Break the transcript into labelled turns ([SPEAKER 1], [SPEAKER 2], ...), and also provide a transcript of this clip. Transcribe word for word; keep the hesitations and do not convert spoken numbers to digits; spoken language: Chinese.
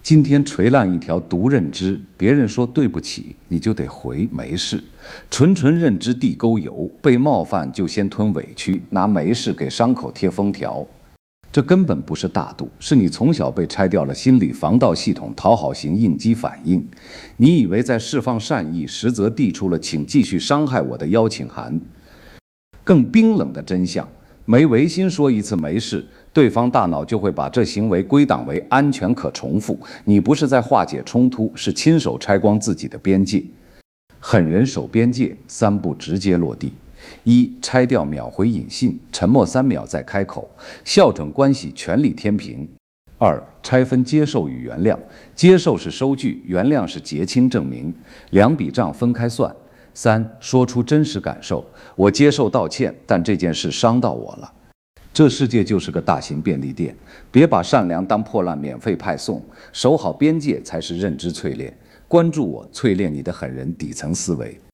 [SPEAKER 1] 今天锤烂一条毒认知，别人说对不起，你就得回没事。纯纯认知地沟油，被冒犯就先吞委屈，拿没事给伤口贴封条。这根本不是大度，是你从小被拆掉了心理防盗系统讨好型应激反应。你以为在释放善意，实则递出了请继续伤害我的邀请函。更冰冷的真相，没违心说一次没事，对方大脑就会把这行为归档为安全可重复。你不是在化解冲突，是亲手拆光自己的边界。狠人守边界，三步直接落地。一、拆掉秒回引信，沉默三秒再开口，校准关系全力天平。二、拆分接受与原谅，接受是收据，原谅是结清证明，两笔账分开算。三、说出真实感受，我接受道歉，但这件事伤到我了。这世界就是个大型便利店，别把善良当破烂免费派送，守好边界才是认知淬炼。关注我，淬炼你的狠人底层思维。